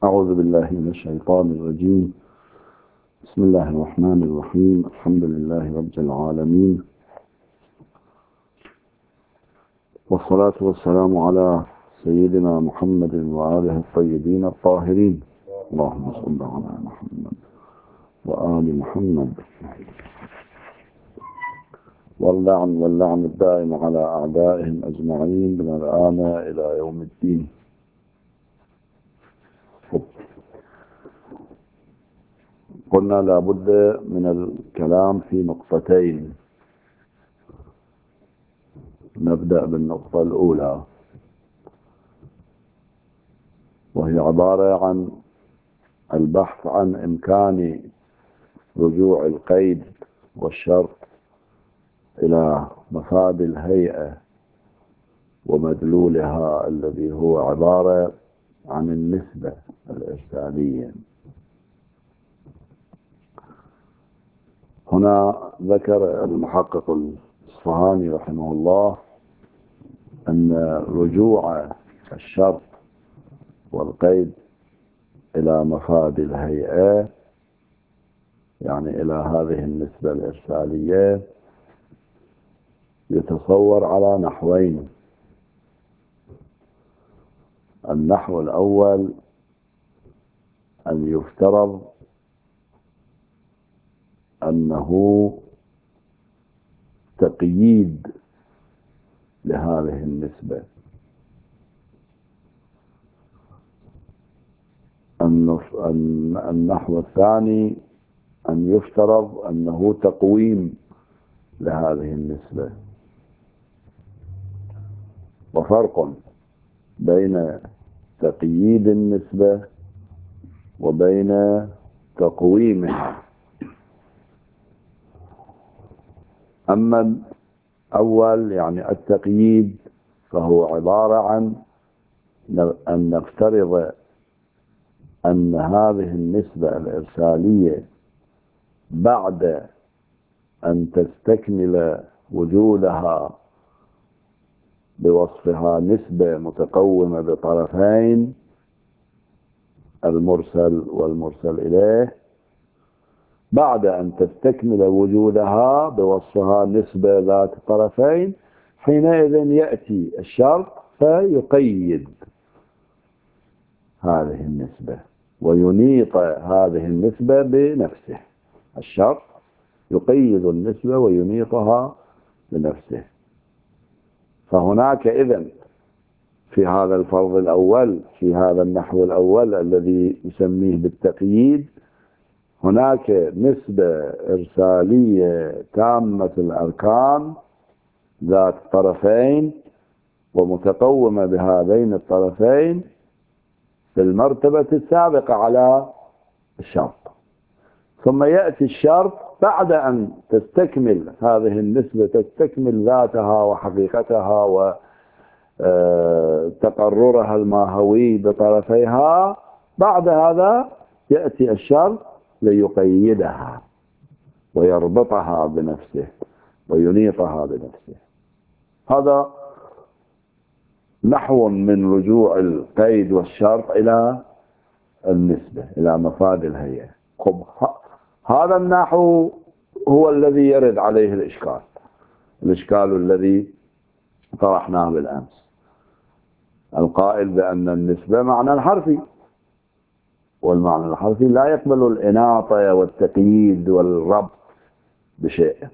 أعوذ بالله من الشيطان الرجيم. بسم الله الرحمن الرحيم. الحمد لله رب العالمين، والصلاة والسلام على سيدنا محمد وآله الطيبين الطاهرين. اللهم صل على محمد وآل محمد، واللعن الدائم على أعدائهم أجمعين من الآن إلى يوم الدين. قلنا لابد من الكلام في نقطتين. نبدأ بالنقطة الأولى، وهي عبارة عن البحث عن إمكان رجوع القيد والشرط إلى مفاد الهيئة ومدلولها الذي هو عبارة عن النسبة الإرسالية. هنا ذكر المحقق الإصفهاني رحمه الله أن رجوع الشرط والقيد إلى مفاد الهيئة، يعني إلى هذه النسبة الإرسالية، يتصور على نحوين. النحو الأول أن يفترض أنه تقييد لهذه النسبة. النحو الثاني أن يفترض أنه تقويم لهذه النسبة. وفرق بين تقييد النسبة وبين تقويمها. أما الأول يعني التقييد، فهو عبارة عن أن نفترض أن هذه النسبة الإرسالية بعد أن تستكمل وجودها بوصفها نسبة متقومة بطرفين، المرسل والمرسل إليه، بعد أن تستكمل وجودها بوصفها نسبة ذات طرفين، حينئذ يأتي الشرط فيقيد هذه النسبة وينيط هذه النسبة بنفسه. الشرط يقيد النسبة وينيطها بنفسه. فهناك إذن في هذا الفرض الأول، في هذا النحو الأول الذي يسميه بالتقييد، هناك نسبة إرسالية تامة الأركان ذات طرفين ومتقومة بهذين الطرفين في المرتبة السابقة على الشرط. ثم يأتي الشرط بعد أن تستكمل هذه النسبة، تستكمل ذاتها وحقيقتها وتقررها الماهوي بطرفيها، بعد هذا يأتي الشرط ليقيدها ويربطها بنفسه وينيطها بنفسه. هذا نحو من رجوع القيد والشرط إلى النسبة إلى مفاد الهيئة. هذا النحو هو الذي يرد عليه الإشكال الذي طرحناه بالأمس، القائل بأن النسبة معنى حرفي، والمعنى الحرفي لا يقبل الإناطة والتقييد والربط بشيء.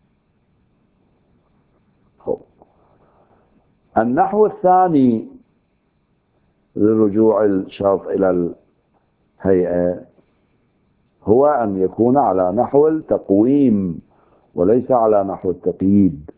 النحو الثاني لرجوع الشرط إلى الهيئة هو أن يكون على نحو التقويم وليس على نحو التقييد.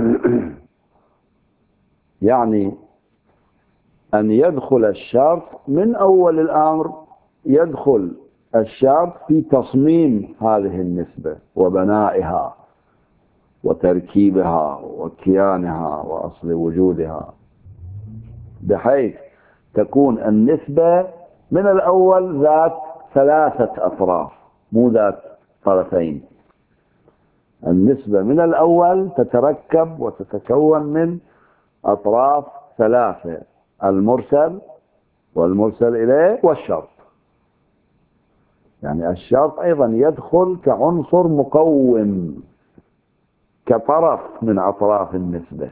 يعني أن يدخل الشرط من أول الأمر، يدخل الشرط في تصميم هذه النسبة وبنائها وتركيبها وكيانها وأصل وجودها، بحيث تكون النسبة من الأول ذات ثلاثة أطراف مو ذات طرفين. النسبة من الأول تتركب وتتكون من أطراف ثلاثة: المرسل والمرسل إليه والشرط. يعني الشرط أيضا يدخل كعنصر مقوم، كطرف من أطراف النسبة.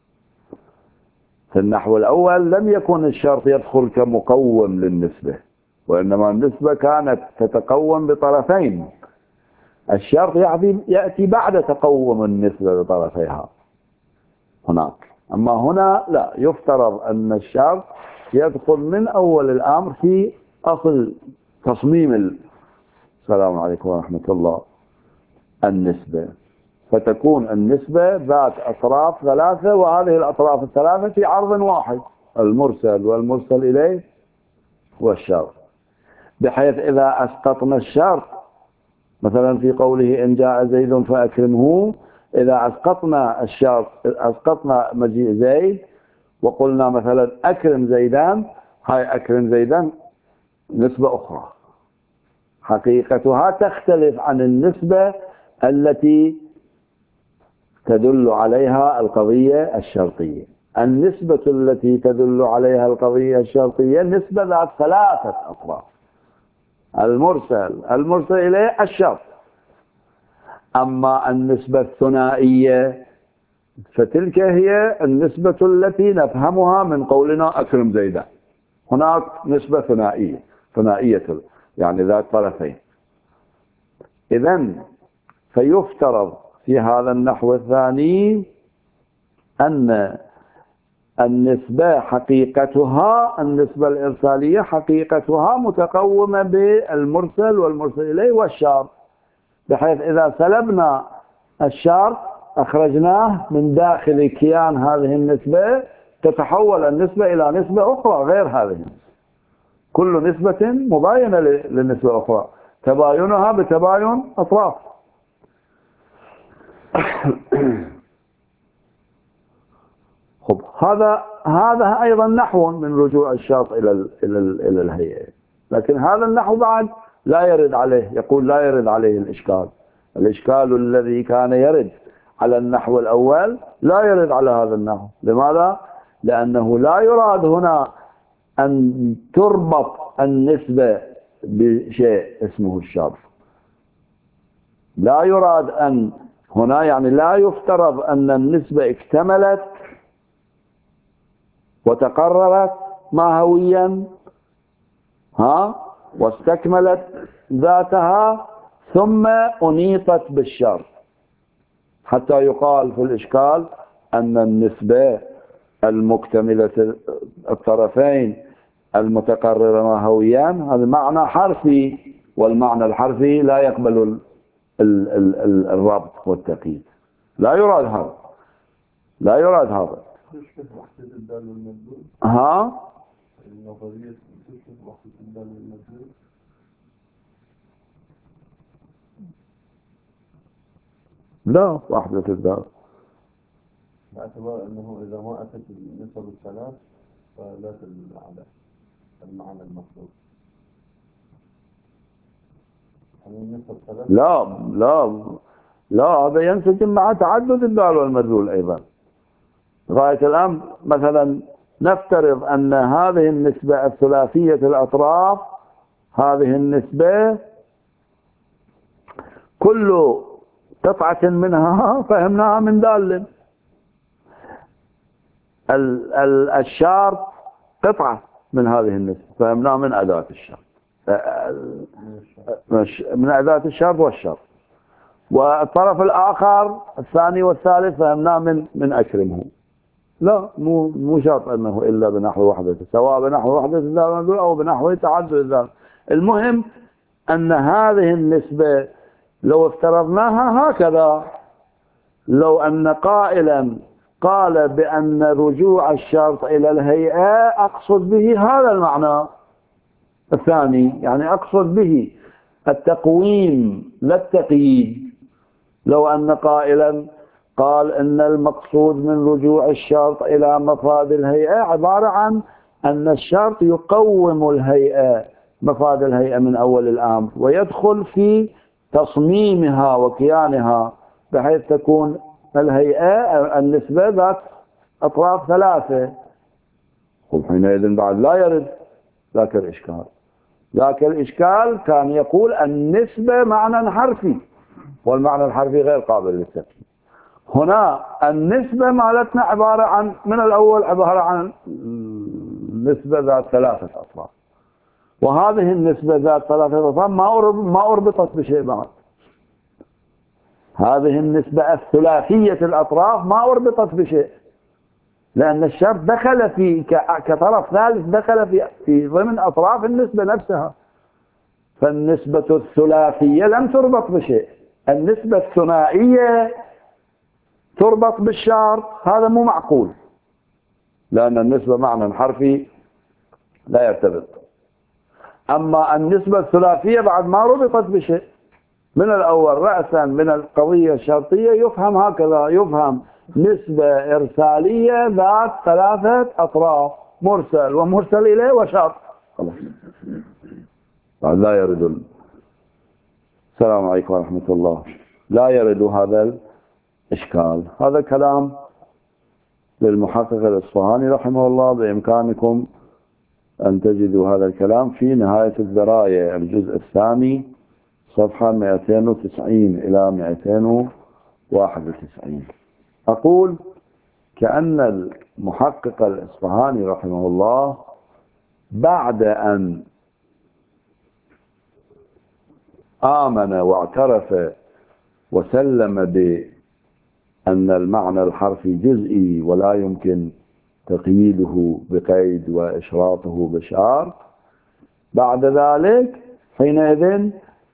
في النحو الأول لم يكن الشرط يدخل كمقوم للنسبة، وإنما النسبة كانت تتقوم بطرفين. الشرط يأتي بعد تقوم النسبة بطرفيها هناك. أما هنا لا، يفترض أن الشرط يدخل من أول الأمر في أصل تصميم السلام عليكم ورحمة الله النسبة، فتكون النسبة ذات أطراف ثلاثة، وهذه الأطراف الثلاثة في عرض واحد، المرسل والمرسل إليه والشرط، بحيث إذا أسقطنا الشرط مثلا في قوله إن جاء زيد فأكرمه، إذا أسقطنا الشرط، أسقطنا مجيء زيد وقلنا مثلا أكرم زيدان، هاي أكرم زيدان نسبة أخرى حقيقتها تختلف عن النسبة التي تدل عليها القضية الشرطية. النسبة التي تدل عليها القضية الشرطية نسبة ذات ثلاثة أطراف، المرسل إليه الشرط. أما النسبة الثنائية فتلك هي النسبة التي نفهمها من قولنا أكرم زيدا. هناك نسبة ثنائية يعني ذات طرفين. إذن فيفترض في هذا النحو الثاني أن النسبة حقيقتها، النسبة الإرسالية حقيقتها متقومة بالمرسل والمرسل إليه والشرط، بحيث إذا سلبنا الشرط أخرجناه من داخل كيان هذه النسبة، تتحول النسبة إلى نسبة أخرى غير هذه النسبة. كل نسبة مباينة للنسبة الأخرى، تباينها بتباين أطراف. خب هذا أيضا نحو من رجوع الشرط إلى الهيئة، لكن هذا النحو بعد لا يرد عليه، يقول لا يرد عليه الإشكال الذي كان يرد على النحو الأول لا يرد على هذا النحو. لماذا؟ لأنه لا يراد هنا أن تربط النسبة بشيء اسمه الشرط. لا يراد أن هنا، يعني لا يفترض أن النسبة اكتملت وتقررت ماهويا واستكملت ذاتها ثم أنيطت بالشرط حتى يقال في الإشكال أن النسبة المكتملة الطرفين المتقررة ماهويا هذا معنى حرفي، والمعنى الحرفي لا يقبل الربط والتقييد. لا يراد هذا، لا يراد هذا. لا، وحدة الدال باعتبار أنه إذا ما أتت النسب الثلاث فلا تدل على المعنى المطلوب. لا هذا ينسجم مع تعدد الدال والمدلول أيضا. غاية الأمر مثلا نفترض أن هذه النسبة الثلاثية الأطراف، هذه النسبة كل قطعة منها فهمناها من دال. الشرط قطعة من هذه النسبة فهمناها من أداة الشرط، من أداة الشرط والشرط. والطرف الآخر الثاني والثالث فهمناه من أكرمه. لا، مو شرط أنه إلا بنحو وحدة، سواء بنحو وحدة الدال أو بنحو تعدد الدال. المهم أن هذه النسبة لو افترضناها هكذا، لو أن قائلا قال بأن رجوع الشرط إلى الهيئة أقصد به هذا المعنى الثاني، يعني أقصد به التقويم لا التقييد. لو أن قائلا قال إن المقصود من رجوع الشرط إلى مفاد الهيئة عبارة عن أن الشرط يقوم الهيئة، مفاد الهيئة من أول الأمر، ويدخل في تصميمها وكيانها بحيث تكون الهيئة النسبة ذات أطراف ثلاثة، وحينئذ بعد لا يرد ذاك الإشكال. ذاك الإشكال كان يقول النسبة معنى حرفي، والمعنى الحرفي غير قابل للتفكير. هنا النسبة مالتنا عبارة عن من الأول عبارة عن نسبة ذات ثلاثة أطراف، وهذه النسبة ذات ثلاثة أطراف ما أربطت بشيء بعد. هذه النسبة الثلاثية الأطراف ما أربطت بشيء، لأن الشرط دخل في كطرف ثالث دخل في ضمن أطراف النسبة نفسها. فالنسبة الثلاثية لم تربط بشيء، النسبة الثنائية تربط بالشرط، هذا مو معقول، لأن النسبة معنى حرفي لا يرتبط. أما النسبة الثلاثية بعد ما ربطت بشيء من الأول رأسا من القضية الشرطية، يفهم هكذا، يفهم نسبة إرسالية ذات ثلاثة أطراف، مرسل ومرسل إليه وشرط، خلاص. لا يرد. السلام عليكم ورحمة الله. لا يرد هذا الإشكال. هذا كلام للمحقق الإصفهاني رحمه الله، بإمكانكم أن تجدوا هذا الكلام في نهاية الذرايع الجزء الثاني صفحة 290 إلى 291. أقول كأن المحقق الإصفهاني رحمه الله بعد أن آمن واعترف وسلم بأن المعنى الحرفي جزئي ولا يمكن تقييده بقيد وإشراطه بشرط، بعد ذلك حينئذ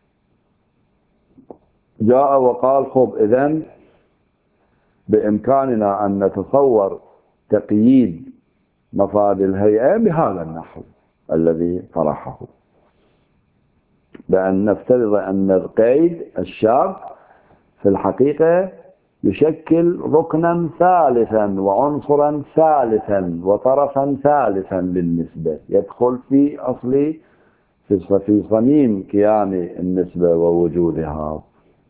جاء وقال خب إذن بإمكاننا أن نتصور تقييد مفاد الهيئة بهذا النحو الذي طرحه، بأن نفترض أن القيد الشرط في الحقيقة يشكل ركنا ثالثا وعنصرا ثالثا وطرفا ثالثا للنسبة، يدخل في أصل في صميم كيان النسبة ووجودها.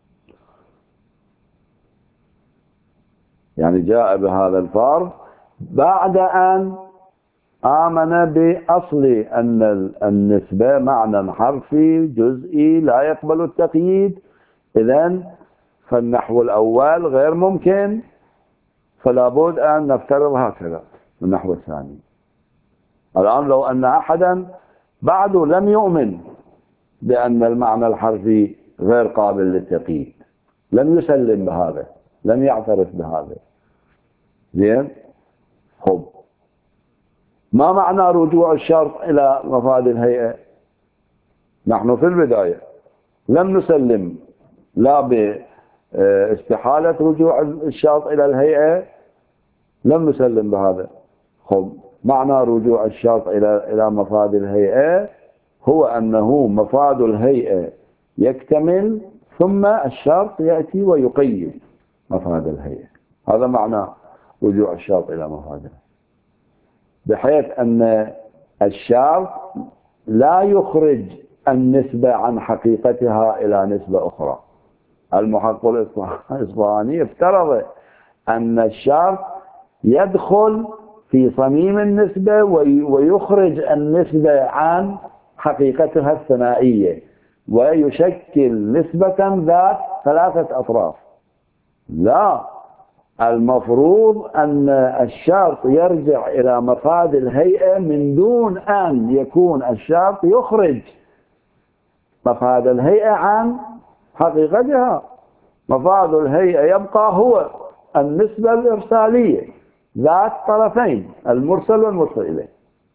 يعني جاء بهذا الفرض بعد أن آمن بأصل أن النسبة معنى حرفي جزئي لا يقبل التقييد، إذن فالنحو الأول غير ممكن، فلا بد أن نفترض هكذا النحو الثاني. الآن لو أن أحدا بعد لم يؤمن بأن المعنى الحرفي غير قابل للتقييد، لم يسلم بهذا، لم يعترف بهذا، زين، خب ما معنى رجوع الشرط إلى مفاد الهيئة؟ نحن في البداية لم نسلم لا باستحالة رجوع الشرط إلى الهيئة، لم نسلم بهذا. خب معنى رجوع الشرط إلى مفاد الهيئة هو أنه مفاد الهيئة يكتمل ثم الشرط يأتي ويقيد مفاد الهيئة، هذا معنى رجوع الشرط إلى مفاده، بحيث أن الشرط لا يخرج النسبة عن حقيقتها إلى نسبة أخرى. المحقق الإصفهاني افترض أن الشرط يدخل في صميم النسبة ويخرج النسبة عن حقيقتها الثنائية ويشكل نسبة ذات ثلاثة أطراف. لا، المفروض أن الشرط يرجع إلى مفاد الهيئة من دون أن يكون الشرط يخرج مفاد الهيئة عن حقيقتها. مفاد الهيئة يبقى هو النسبة الإرسالية ذات طرفين، المرسل والمرسل إليه،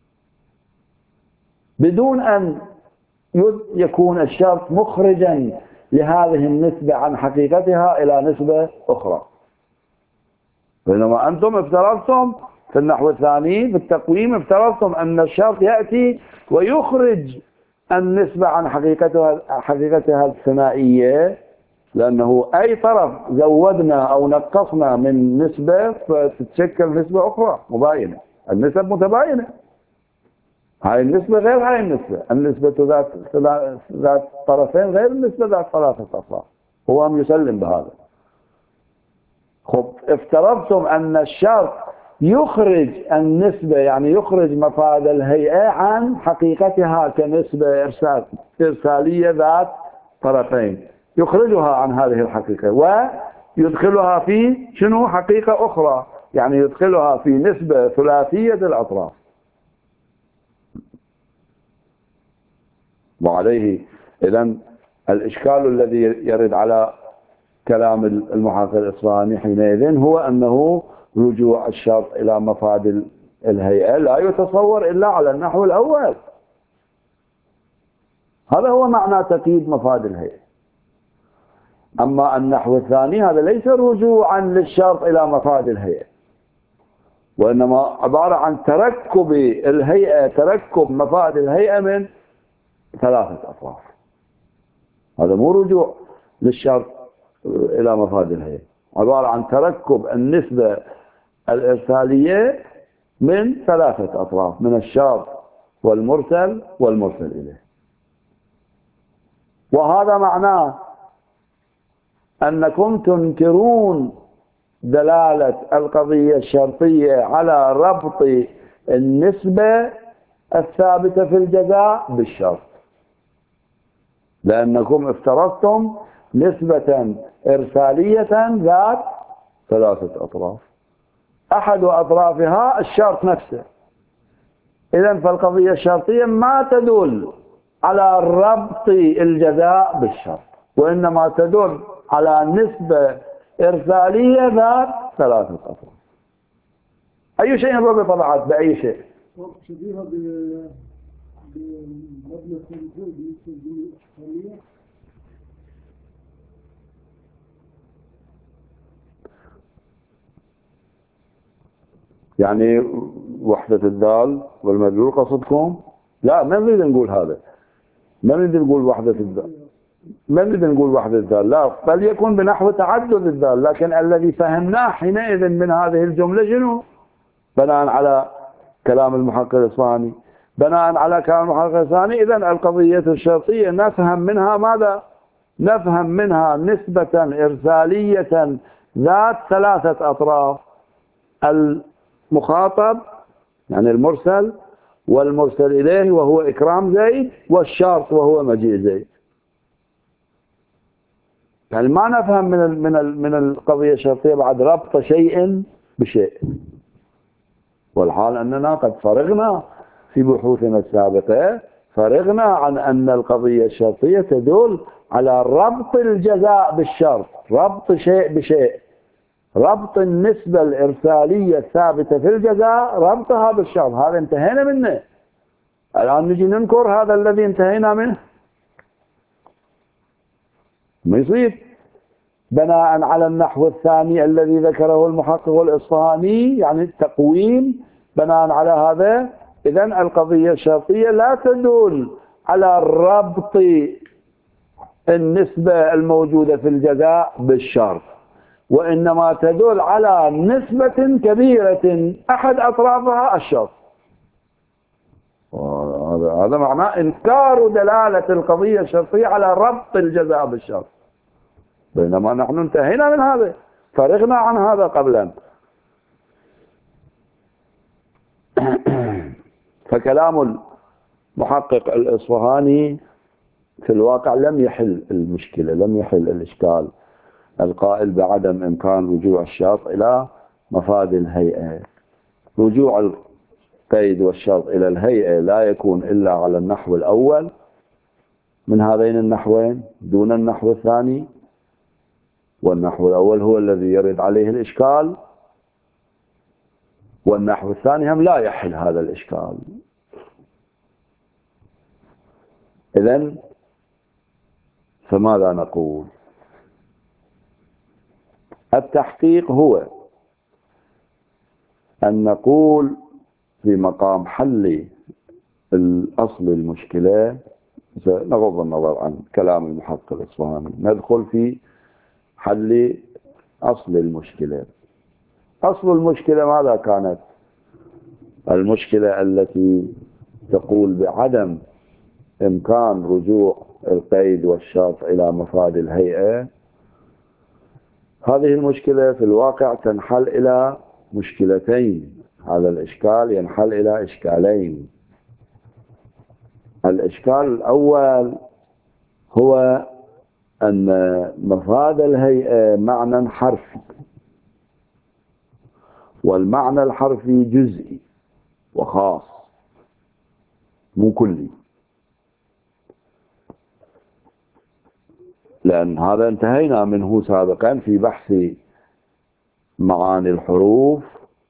بدون أن يكون الشرط مخرجا لهذه النسبة عن حقيقتها إلى نسبة أخرى. بينما أنتم افترضتم في النحو الثاني في التقويم افترضتم أن الشرط يأتي ويخرج النسبة عن حقيقتها الثنائية، لأنه أي طرف زودنا أو نقصنا من نسبة فتتشكل نسبة أخرى مباينة، النسب متباينة، هاي النسبة غير هاي النسبة، النسبة ذات طرفين غير النسبة ذات ثلاثة أطراف، هو يسلم بهذا. خب افترضتم أن الشرط يخرج النسبة، يعني يخرج مفاد الهيئة عن حقيقتها كنسبة إرسالية ذات طرفين، يخرجها عن هذه الحقيقة ويدخلها في شنو حقيقة أخرى، يعني يدخلها في نسبة ثلاثية الأطراف. وعليه إذن الإشكال الذي يرد على كلام المحقق الإصفهاني حينئذ هو أنه رجوع الشرط إلى مفاد الهيئة لا يتصور إلا على النحو الأول. هذا هو معنى تقييد مفاد الهيئة. أما النحو الثاني هذا ليس رجوعا للشرط إلى مفاد الهيئة، وإنما عبارة عن تركب الهيئة، تركب مفاد الهيئة من ثلاثة أطراف. هذا مو رجوع للشرط إلى مفاد الهيئة، عبارة عن تركب النسبة الإرسالية من ثلاثة أطراف، من الشرط والمرسل والمرسل إليه. وهذا معناه أنكم تنكرون دلالة القضية الشرطية على ربط النسبة الثابتة في الجزاء بالشرط، لأنكم افترضتم نسبة إرسالية ذات ثلاثة أطراف، أحد أطرافها الشرط نفسه. إذن فالقضية الشرطية ما تدل على ربط الجزاء بالشرط، وإنما تدل على نسبة إرسالية ذات ثلاثة أطراف. أي شيء ربط بعد بأي شيء؟ شبيهة بمبنى الرجوع بالنسبة للإشكالية. يعني وحدة الدال والمدلول قصدكم؟ لا، ما نريد نقول هذا، ما نريد نقول وحدة الدال، ما نريد نقول وحدة الدال، لا، بل يكون بنحو تعدد الدال. لكن الذي فهمناه حينئذ من هذه الجملة شنو؟ بناء على كلام المحقق الإصفهاني، بناء على كلام المحقق الإصفهاني إذن القضية الشرطية نفهم منها ماذا؟ نفهم منها نسبة إرسالية ذات ثلاثة أطراف، المخاطب يعني المرسل، والمرسل إليه وهو إكرام زيد، والشرط وهو مجيء زيد. يعني ما نفهم من القضية الشرطية بعد ربط شيء بشيء، والحال أننا قد فرغنا في بحوثنا السابقة، فرغنا عن أن القضية الشرطية تدل على ربط الجزاء بالشرط، ربط شيء بشيء، ربط النسبة الإرسالية الثابتة في الجزاء ربطها بالشرط. هذا انتهينا منه، الآن نجي ننكر هذا الذي انتهينا منه، ما يصير. بناء على النحو الثاني الذي ذكره المحقق الإصفهاني، يعني التقويم، بناء على هذا إذن القضية الشرطية لا تدل على ربط النسبة الموجودة في الجزاء بالشرط، وإنما تدل على نسبة كبيرة أحد أطرافها الشرط. هذا معناه إنكار دلالة القضية الشرطية على ربط الجزاء بالشرط، بينما نحن انتهينا من هذا، فرغنا عن هذا قبلا. فكلام المحقق الإصفهاني في الواقع لم يحل المشكلة، لم يحل الإشكال القائل بعدم إمكان رجوع الشرط إلى مفاد الهيئة. رجوع القيد والشرط إلى الهيئة لا يكون إلا على النحو الأول من هذين النحوين دون النحو الثاني، والنحو الأول هو الذي يرد عليه الإشكال، والنحو الثاني هم لا يحل هذا الإشكال. إذن فماذا نقول؟ التحقيق هو أن نقول في مقام حل الأصل المشكلة، نغض النظر عن كلام المحقق الإصفهاني، ندخل في حل أصل المشكلة. أصل المشكلة ماذا كانت؟ المشكلة التي تقول بعدم إمكان رجوع القيد والشرط إلى مفاد الهيئة. هذه المشكلة في الواقع تنحل إلى مشكلتين. هذا الإشكال ينحل إلى إشكالين. الإشكال الأول هو أن مفاد الهيئة معنى حرفي، والمعنى الحرفي جزئي وخاص مو كلي، لأن هذا انتهينا منه سابقا في بحث معاني الحروف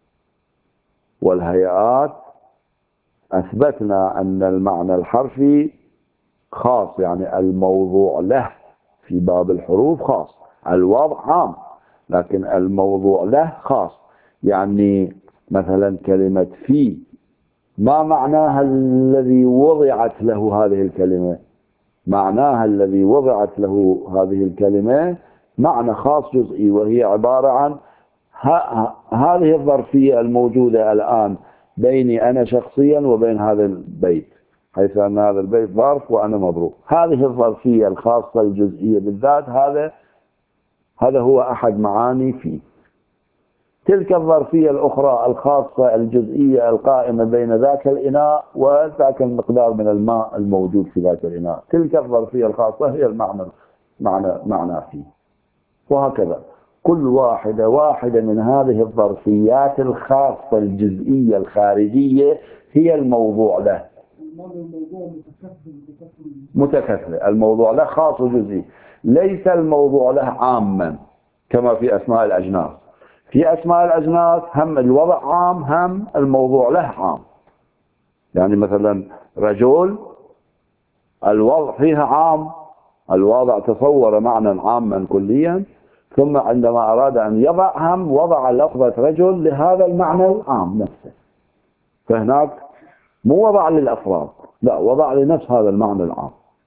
والهيئات. أثبتنا أن المعنى الحرفي خاص، يعني الموضوع له في باب الحروف خاص، الوضع عام لكن الموضوع له خاص. يعني مثلا كلمة في، ما معناها الذي وضعت له هذه الكلمة؟ معناها الذي وضعت له هذه الكلمة معنى خاص جزئي، وهي عبارة عن هذه الظرفية الموجودة الآن بيني أنا شخصيا وبين هذا البيت، حيث أن هذا البيت ظرف وأنا مضروب. هذه الظرفية الخاصة الجزئية بالذات، هذا هو أحد معاني فيه. تلك الظرفية الأخرى الخاصة الجزئية القائمة بين ذاك الإناء وذاك المقدار من الماء الموجود في ذاك الإناء، تلك الظرفية الخاصة هي المعنى فيه. وهكذا كل واحدة من هذه الظرفيات الخاصة الجزئية الخارجية هي الموضوع له. الموضوع متكثر، الموضوع له خاص وجزئي، ليس الموضوع له عاما كما في أسماء الأجناس. في أسماء الأجناس هم الوضع عام هم الموضوع له عام. يعني مثلا رجل الوضع فيها عام، الوضع تصور معنى عاما كليا، ثم عندما أراد أن يضع هم وضع لفظة رجل لهذا المعنى العام نفسه. فهناك مو وضع للأفراد، لا، وضع لنفس هذا المعنى العام.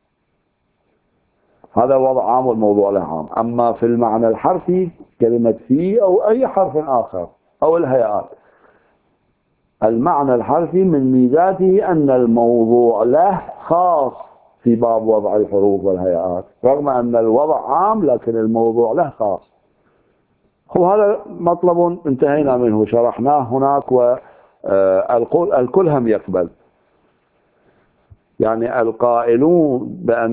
هذا وضع عام والموضوع له عام. أما في المعنى الحرفي كلمة في أو أي حرف آخر أو الهيئات، المعنى الحرفي من ميزاته أن الموضوع له خاص في باب وضع الحروف والهيئات، رغم أن الوضع عام لكن الموضوع له خاص. وهذا مطلب انتهينا منه، شرحناه هناك، والكل هم يقبل. يعني القائلون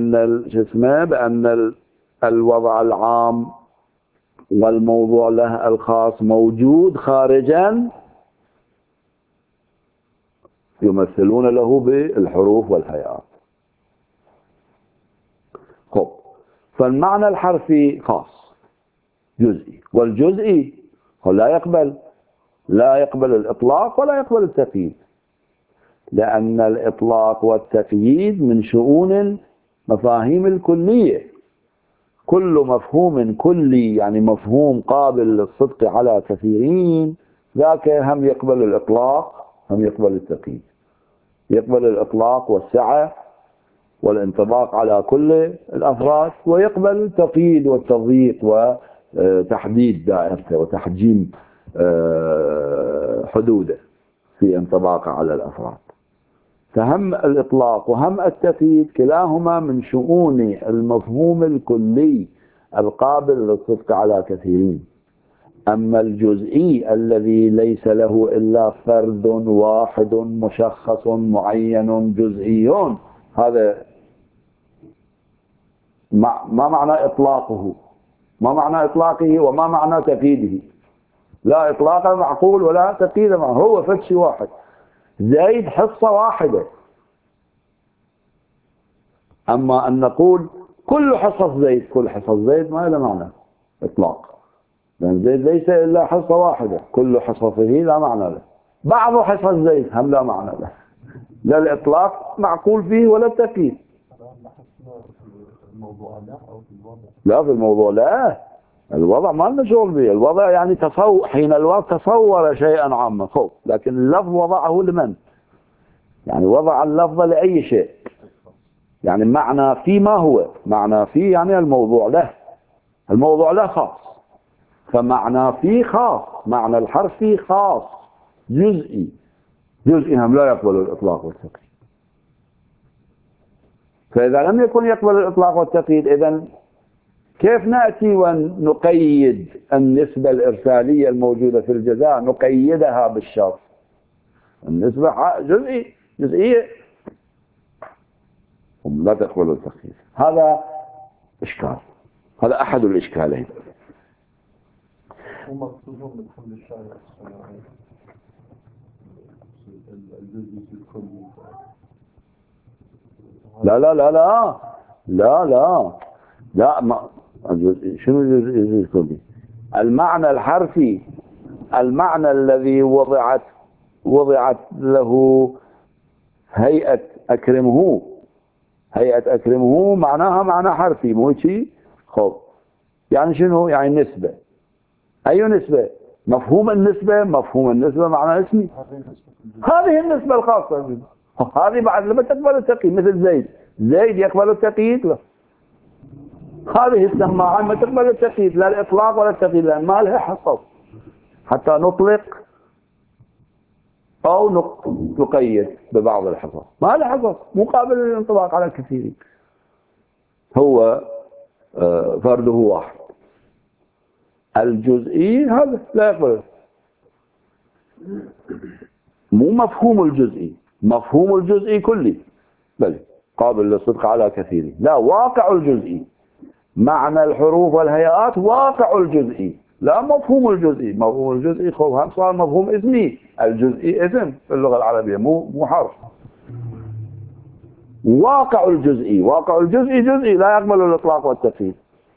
بأن الوضع العام والموضوع له الخاص موجود خارجا يمثلون له بالحروف والهيئات. خب، فالمعنى الحرفي خاص جزئي، والجزئي هو لا يقبل الإطلاق ولا يقبل التقييد، لأن الإطلاق والتقييد من شؤون المفاهيم الكلية. كل مفهوم كلي يعني مفهوم قابل للصدق على كثيرين، ذاك هم يقبل الإطلاق هم يقبل التقييد. يقبل الإطلاق والسعة والانطباق على كل الأفراد، ويقبل التقييد والتضييق وتحديد دائرته وتحجيم حدوده في انطباقه على الأفراد. فهم الإطلاق وهم التقييد كلاهما من شؤون المفهوم الكلي القابل للصدق على كثيرين. أما الجزئي الذي ليس له إلا فرد واحد مشخص معين جزئي، هذا ما معنى إطلاقه؟ ما معنى إطلاقه وما معنى تقييده؟ لا إطلاق معقول ولا تقييد معه، هو فتش واحد، زيد حصة واحدة. أما أن نقول كل حصص زيد، كل حصص زيد ما له معنى إطلاق، لأن زيد ليس إلا حصة واحدة، كل حصصه لا معنى له. بعض حصص زيد هم لا معنى له، لا الإطلاق معقول فيه ولا التقييد. لا، في الموضوع لا، الوضع ما لنا شغل به. الوضع يعني حين الوضع تصور شيئا عاما، لكن اللفظ وضعه لمن؟ يعني وضع اللفظ لأي شيء. يعني معنى في ما هو معنى في، يعني الموضوع له خاص، فمعنى في خاص، معنى الحرفي خاص جزئي هم لا يقبل الإطلاق والتقييد. فإذا لم يكن يقبل الإطلاق والتقييد، إذن كيف نأتي ونقيد النسبة الإرسالية الموجودة في الجزاء، نقيدها بالشرط؟ النسبة جزئية لا تقبل التقييد. هذا إشكال، هذا أحد الإشكالين. ومقصودهم بالحمل الشارع الصناعي الجزء الكلي. لا لا لا لا لا لا لا ما شنو الجزء الكلي؟ المعنى الحرفي، المعنى الذي وضعت له هيئة أكرمه. هيئة أكرمه معناها معنى حرفي مو شيء. خب يعني شنو؟ يعني نسبة. أي نسبة؟ مفهوم النسبة. مفهوم النسبة معنى اسمي. هذه النسبة الخاصة به. هذه بعد لما تقبل التقييد، مثل زيد يقبل التقييد. لا، هذه السماعة ما تقبل التقييد، لا الإطلاق ولا التقييد، لأن ما لها حصص حتى نطلق أو نقيد ببعض الحصص. ما لها حصص مقابل الانطلاق على الكثيرين. هو فرده واحد. الجزئي هذا لا يقبل، مو مفهوم الجزئي. مفهوم الجزئي كلي بل قابل للصدق على كثيرين. لا، واقع الجزئي، معنى الحروف والهيئات واقع الجزئي، لا مفهوم الجزئي. مفهوم الجزئي هم صار مفهوم اسمي. الجزئي اسم في اللغة العربية، مو حرف. واقع الجزئي، واقع الجزئي جزئي لا يقبل الإطلاق والتقييد.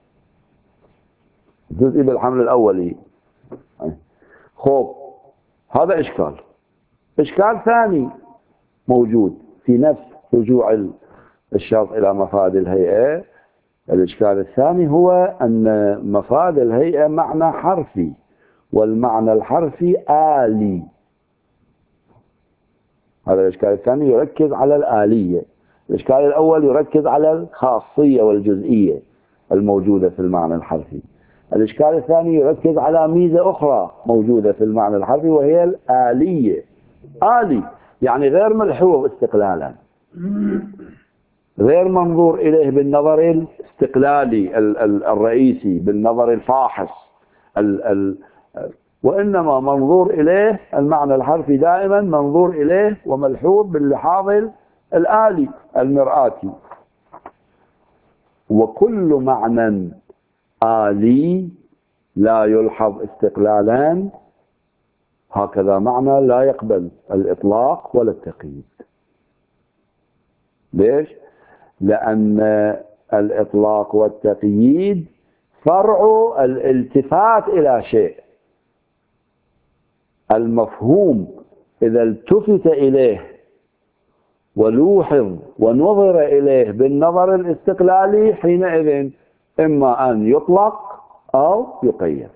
جزئي بالحمل الأولي. خوف، هذا إشكال. إشكال ثاني موجود في نفس رجوع الشرط إلى مفاد الهيئة. الإشكال الثاني هو أن مفاد الهيئة معنى حرفي، والمعنى الحرفي آلي. هذا الإشكال الثاني يركز على الآلية. الإشكال الأول يركز على الخاصية والجزئية الموجودة في المعنى الحرفي. الإشكال الثاني يركز على ميزة أخرى موجودة في المعنى الحرفي، وهي الآلية. آلي يعني غير ملحوظ استقلالا، غير منظور إليه بالنظر الاستقلالي الرئيسي، بالنظر الفاحص، وإنما منظور إليه المعنى الحرفي دائما منظور إليه وملحوظ باللحاظ الآلي المرآتي. وكل معنى آلي لا يلحظ استقلالا، هكذا معنى لا يقبل الإطلاق ولا التقييد. ليش؟ لأن الإطلاق والتقييد فرع الالتفات إلى شيء. المفهوم إذا التفت إليه ولوحظ ونظر إليه بالنظر الاستقلالي، حينئذ إما أن يطلق أو يقيد.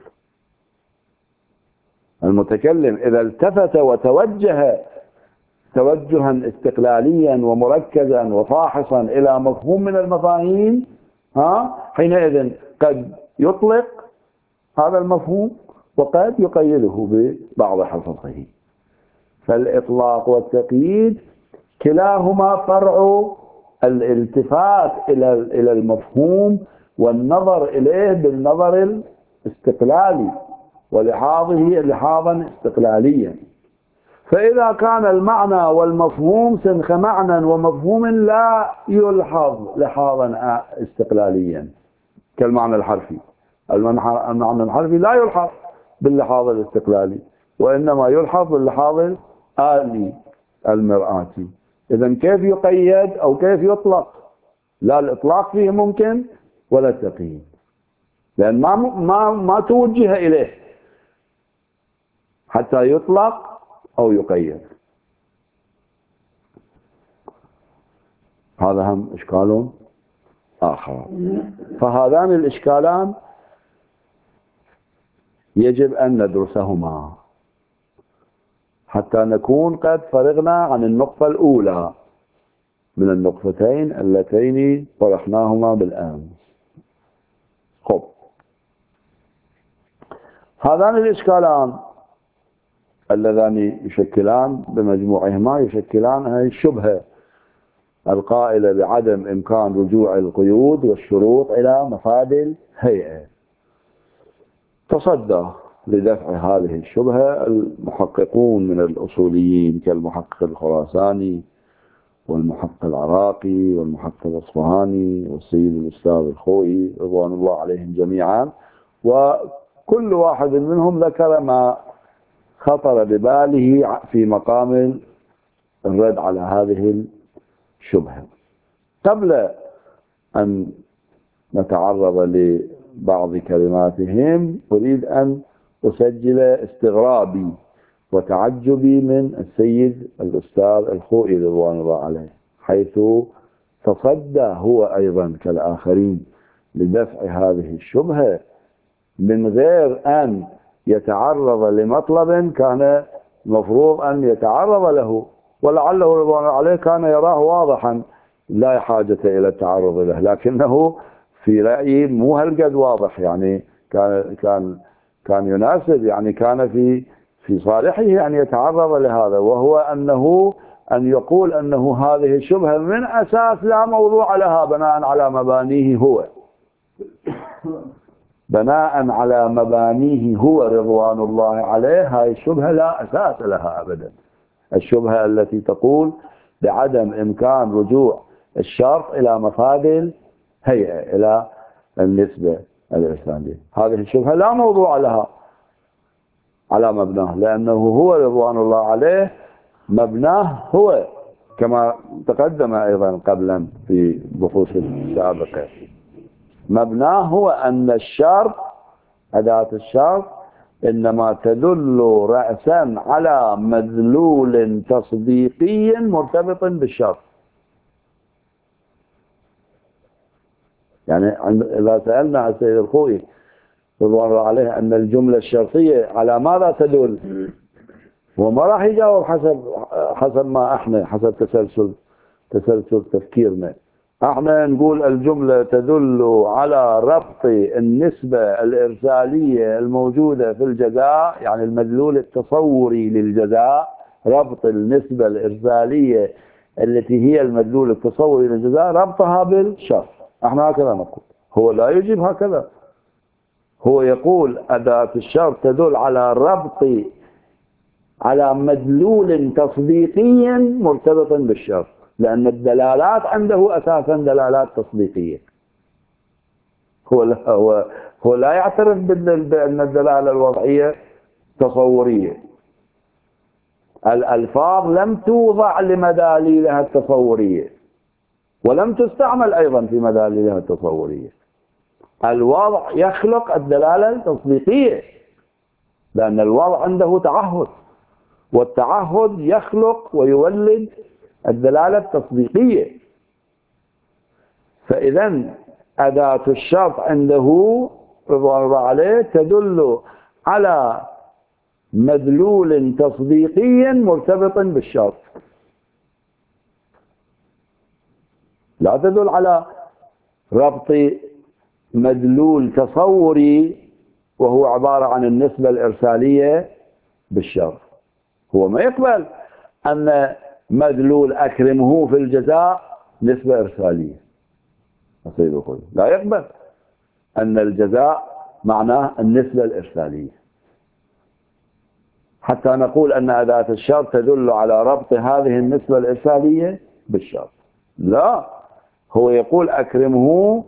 المتكلم إذا التفت وتوجه توجها استقلاليا ومركزا وفاحصا إلى مفهوم من المفاهيم، حينئذ قد يطلق هذا المفهوم وقد يقيده ببعض حصصه. فالإطلاق والتقييد كلاهما فرع الالتفات إلى المفهوم والنظر إليه بالنظر الاستقلالي ولحاظه لحاظا استقلاليا. فإذا كان المعنى والمفهوم سنخ معنى ومفهوم لا يلحظ لحاظا استقلاليا كالمعنى الحرفي. المعنى الحرفي لا يلحظ باللحاظ الاستقلالي، وإنما يلحظ باللحاظ الآلي المرآتي. إذن كيف يقيد أو كيف يطلق؟ لا الإطلاق فيه ممكن ولا التقييد، لأن ما توجه إليه حتى يطلق أو يقيد. هذا هم إشكال آخر. فهذان الإشكالان يجب أن ندرسهما حتى نكون قد فرغنا عن النقطة الأولى من النقطتين اللتين طرحناهما بالأمس. خب، هذان الإشكالان اللذان يشكلان بمجموعهما يشكلان هذه الشبهة القائلة بعدم إمكان رجوع القيود والشروط إلى مفاد الهيئة. تصدى لدفع هذه الشبهة المحققون من الأصوليين كالمحقق الخراساني والمحقق العراقي والمحقق الأصفهاني والسيد الأستاذ الخوئي رضوان الله عليهم جميعا، وكل واحد منهم ذكر ما خطر بباله في مقام الرد على هذه الشبهة. قبل أن نتعرض لبعض كلماتهم أريد أن أسجل استغرابي وتعجبي من السيد الأستاذ الخوئي رضوان الله عليه، حيث تصدى هو أيضا كالآخرين لدفع هذه الشبهة من غير أن يتعرض لمطلب كان مفروض أن يتعرض له، ولعله رضوان الله عليه كان يراه واضحا لا حاجة إلى التعرض له، لكنه في رأيي مو هالقد واضح، يعني كان يناسب، يعني كان في صالحه أن يتعرض لهذا، وهو أن يقول أنه هذه الشبهة من أساس لا موضوع لها بناء على مبانيه هو، بناء على مبانيه هو رضوان الله عليه. هاي الشبهة لا أساس لها أبدا، الشبهة التي تقول بعدم إمكان رجوع الشرط إلى مفاد الهيئة إلى النسبة الإرسالية، هذه الشبهة لا موضوع لها على مبناه، لأنه هو رضوان الله عليه مبناه هو كما تقدم أيضا قبلا في بحوث السابقة، مبناه هو أن الشرط، أداة الشرط إنما تدل رأسا على مدلول تصديقي مرتبط بالشرط. يعني إذا سألنا السيد الخوئي رضوان الله عليه أن الجملة الشرطية على ماذا تدل، وما راح يجاوب حسب ما احنا، حسب تسلسل تفكيرنا. احنا نقول الجملة تدل على ربط النسبة الإرسالية الموجودة في الجزاء، يعني المدلول التصوري للجزاء، ربط النسبة الإرسالية التي هي المدلول التصوري للجزاء، ربطها بالشرط. احنا هكذا نقول، هو لا يجيب هكذا، هو يقول أداة الشرط تدل على مدلول تصديقي مرتبط بالشرط، لأن الدلالات عنده أساسا دلالات تصديقية. هو لا يعترف بأن الدلالة الوضعية تصورية. الألفاظ لم توضع لمداليلها التصورية، ولم تستعمل أيضا في مداليلها التصورية. الوضع يخلق الدلالة التصديقية، لأن الوضع عنده تعهد، والتعهد يخلق ويولد الدلالة التصديقية. فإذا أداة الشرط عنده رضوان الله عليه تدل على مدلول تصديقي مرتبط بالشرط، لا تدل على ربط مدلول تصوري وهو عبارة عن النسبة الإرسالية بالشرط. هو ما يقبل أن مدلول أكرمه في الجزاء نسبة إرسالية، السيد الخوئي لا يقبل أن الجزاء معناه النسبة الإرسالية، حتى نقول أن أداة الشرط تدل على ربط هذه النسبة الإرسالية بالشرط. لا، هو يقول أكرمه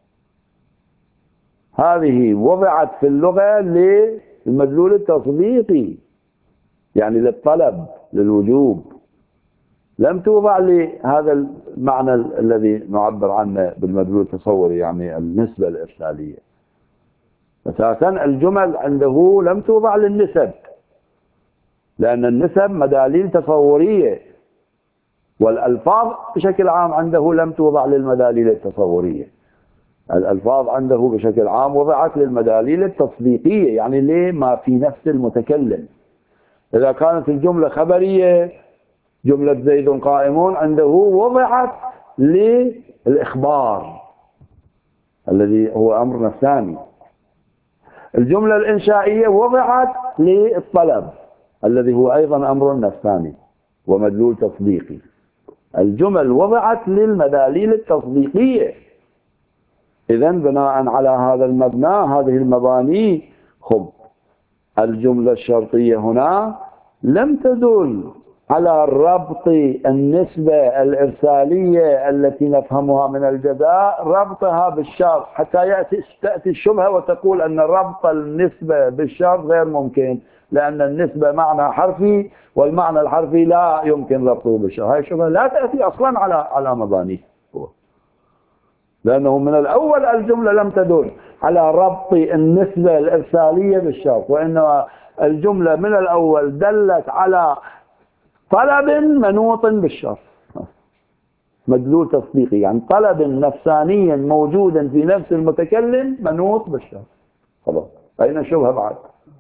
هذه وضعت في اللغة للمدلول التصديقي، يعني للطلب، للوجوب، لم توضع لهذا المعنى الذي نعبر عنه بالمدلول التصوري، يعني النسبة الإرسالية. أساسا الجمل عنده لم توضع للنسب، لأن النسب مداليل تصورية، والألفاظ بشكل عام عنده لم توضع للمداليل التصورية. الألفاظ عنده بشكل عام وضعت للمداليل التصديقية، يعني لما في نفس المتكلم. إذا كانت الجملة خبرية، جملة زيد قائمون، عنده وضعت للإخبار الذي هو أمر نفساني. الجملة الإنشائية وضعت للطلب الذي هو أيضا أمر نفساني ومدلول تصديقي. الجمل وضعت للمداليل التصديقية. إذن بناء على هذا المبنى، هذه المباني، خب الجملة الشرطية هنا لم تدل على ربط النسبة الإرسالية التي نفهمها من الجزاء، ربطها بالشرط، حتى تأتي الشبهة وتقول أن ربط النسبة بالشرط غير ممكن، لأن النسبة معنى حرفي والمعنى الحرفي لا يمكن ربطه بالشرط. هاي الشبهة لا تأتي أصلا على مبانيه، لأنه من الأول الجملة لم تدل على ربط النسبة الإرسالية بالشرط، وإنما الجملة من الأول دلت على طلب منوط بالشرط، مدلول تصديقي، يعني طلب نفساني موجود في نفس المتكلم منوط بالشرط. خلاص، أين الشبهة بعد؟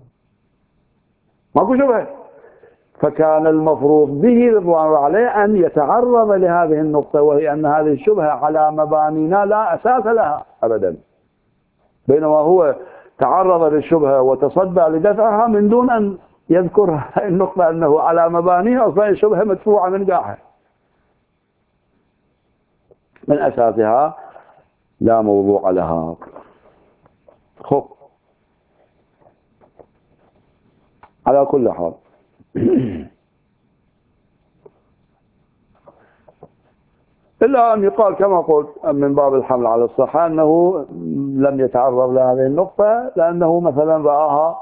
ماكو شبهة. فكان المفروض به رضوان الله عليه أن يتعرض لهذه النقطة، وهي أن هذه الشبهة على مبانينا لا أساس لها أبدا، بينما هو تعرض للشبهة وتصدى لدفعها من دون أن يذكر النقطة أنه على مبانيها أصلا الشبهة مدفوعة من قاعها، من أساسها لا موضوع لها. خب، على كل حال إلا أن يقال كما قلت من باب الحمل على الصحة أنه لم يتعرض لهذه النقطة، لأنه مثلا رآها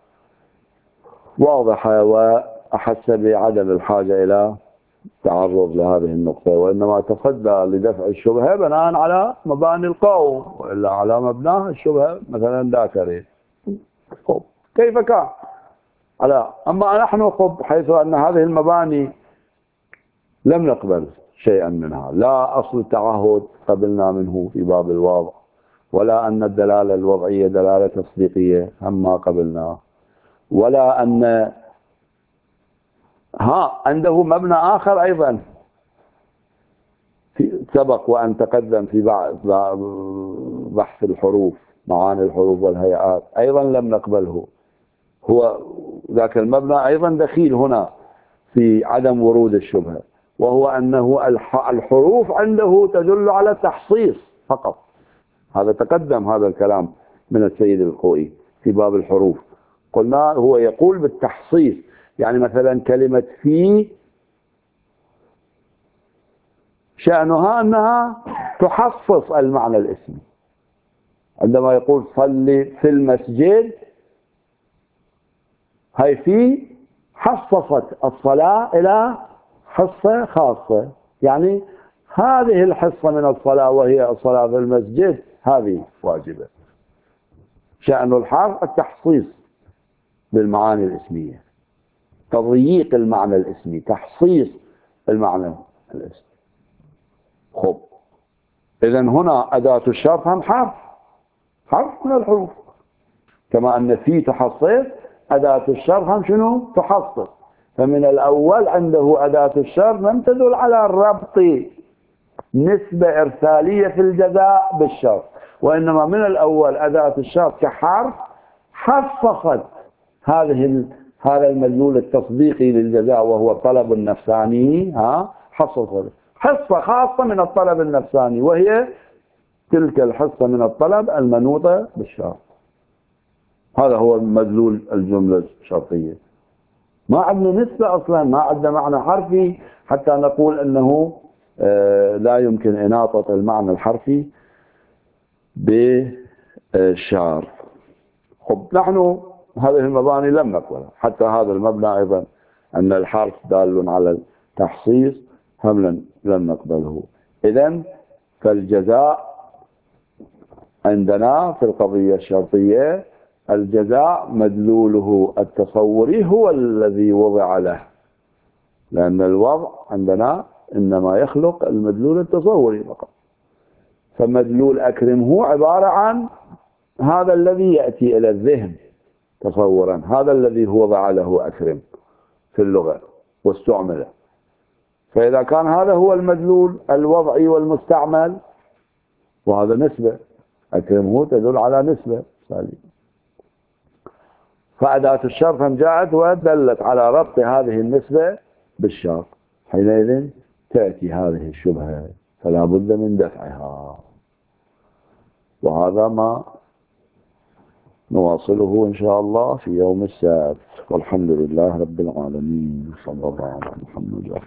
واضحة وأحس بعدم الحاجة إلى تعرض لهذه النقطة، وإنما تصدى لدفع الشبهة بناء على مباني القوم، وإلا على مبناه الشبهة مثلا لا تريد. كيف كان؟ أما نحن حيث أن هذه المباني لم نقبل شيئا منها، لا أصل التعهد قبلنا منه في باب الوضع، ولا أن الدلالة الوضعية دلالة تصديقية هم ما قبلناه، ولا أن عنده مبنى آخر أيضا سبق وأن تقدم في بحث الحروف، معاني الحروف والهيئات، أيضا لم نقبله. هو ذاك المبنى أيضا دخيل هنا في عدم ورود الشبهة، وهو أنه الحروف عنده تدل على التحصيص فقط. هذا تقدم هذا الكلام من السيد الخوئي في باب الحروف، قلنا هو يقول بالتحصيص، يعني مثلا كلمة في شأنها أنها تحصص المعنى الاسمي، عندما يقول صلي في المسجد، هاي في حصصت الصلاة إلى حصة خاصة، يعني هذه الحصة من الصلاة وهي الصلاة في المسجد هذه واجبة. شأن الحرف التحصيص بالمعاني الاسمية، تضييق المعنى الاسمي، تحصيص المعنى الاسمي. خب، إذن هنا أداة الشرط هم حرف من الحروف، كما أن في تحصيص، أداة الشرط هم شنو؟ تحصص. فمن الأول عنده أداة الشرط لم تدل على ربط نسبة إرسالية في الجزاء بالشرط، وإنما من الأول أداة الشرط كحرف حصصت هذا المدلول التصديقي للجزاء، وهو الطلب النفساني. حصصت حصة خاصة من الطلب النفساني، وهي تلك الحصة من الطلب المنوطة بالشرط. هذا هو مدلول الجملة الشرطية. ما عندنا نسبة أصلا، ما عندنا معنى حرفي حتى نقول أنه لا يمكن إناطة المعنى الحرفي بالشرط. خب، نحن هذه المباني لم نقبلها، حتى هذا المبنى أيضا أن الحرف دال على التحصيص هم لم نقبله. إذن فالجزاء عندنا في القضية الشرطية، الجزاء مدلوله التصوري هو الذي وضع له، لأن الوضع عندنا إنما يخلق المدلول التصوري فقط. فمدلول أكرم هو عبارة عن هذا الذي يأتي إلى الذهن تصورا، هذا الذي هو وضع له أكرم في اللغة واستعمله. فإذا كان هذا هو المدلول الوضعي والمستعمل، وهذا نسبة، أكرم هو تدل على نسبة سالمة، فأداة الشرط هم جاءت ودلت على ربط هذه النسبة بالشرط، حينئذ تأتي هذه الشبهة فلا بد من دفعها، وهذا ما نواصله إن شاء الله في يوم السبت، والحمد لله رب العالمين، صلى الله على محمد.